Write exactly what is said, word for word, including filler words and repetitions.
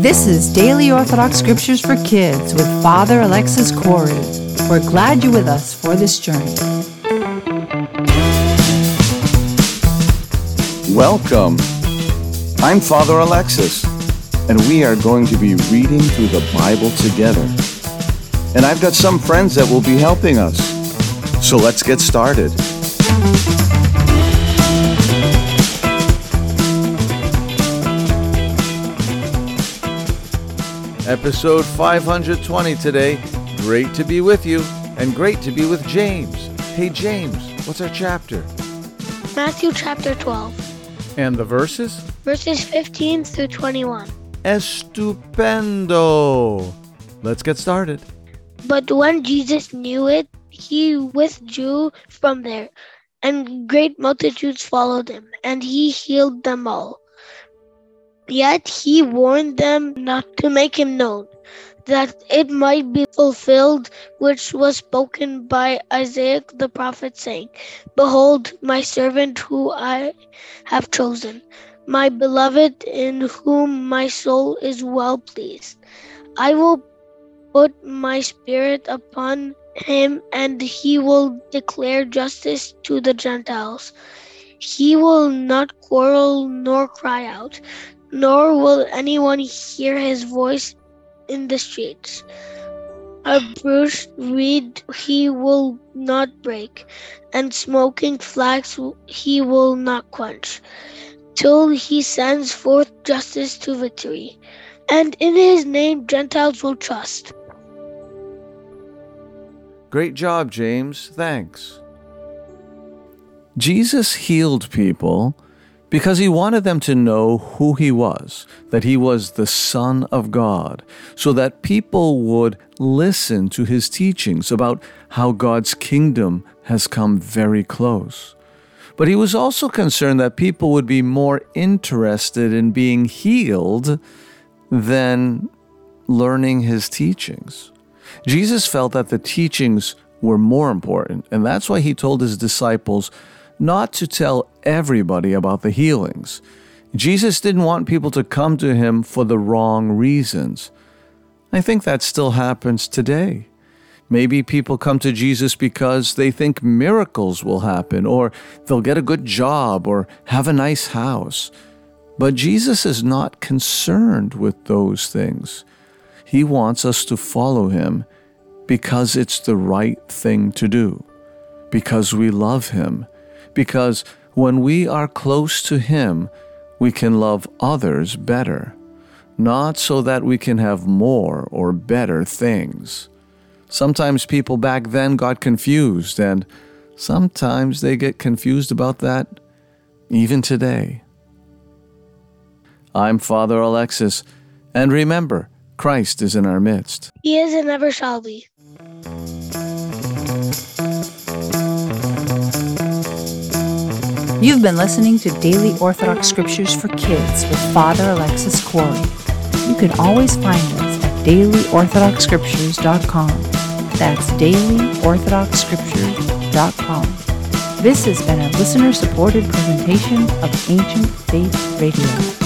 This is Daily Orthodox Scriptures for Kids with Father Alexis Corey. We're glad you're with us for this journey. Welcome. I'm Father Alexis, and we are going to be reading through the Bible together. And I've got some friends that will be helping us. So let's get started. Episode five hundred twenty today. Great to be with you, and great to be with James. Hey James, what's our chapter? Matthew chapter twelve. And the verses? Verses fifteen through twenty-one. Estupendo! Let's get started. But when Jesus knew it, he withdrew from there, and great multitudes followed him, and he healed them all. Yet he warned them not to make him known, that it might be fulfilled which was spoken by Isaiah the prophet, saying, Behold, my servant who I have chosen, my beloved in whom my soul is well pleased. I will put my spirit upon him, and he will declare justice to the Gentiles. He will not quarrel nor cry out, nor will anyone hear his voice in the streets. A bruised reed he will not break, and smoking flax he will not quench, till he sends forth justice to victory. And in his name Gentiles will trust. Great job, James. Thanks. Jesus healed people because he wanted them to know who he was, that he was the Son of God, so that people would listen to his teachings about how God's kingdom has come very close. But he was also concerned that people would be more interested in being healed than learning his teachings. Jesus felt that the teachings were more important, and that's why he told his disciples not to tell everybody about the healings. Jesus didn't want people to come to him for the wrong reasons. I think that still happens today. Maybe people come to Jesus because they think miracles will happen, or they'll get a good job, or have a nice house. But Jesus is not concerned with those things. He wants us to follow him because it's the right thing to do, because we love him, because when we are close to him, we can love others better, not so that we can have more or better things. Sometimes people back then got confused, and sometimes they get confused about that even today. I'm Father Alexis, and remember, Christ is in our midst. He is and ever shall be. You've been listening to Daily Orthodox Scriptures for Kids with Father Alexis Corey. You can always find us at daily orthodox scriptures dot com. That's daily orthodox scriptures dot com. This has been a listener-supported presentation of Ancient Faith Radio.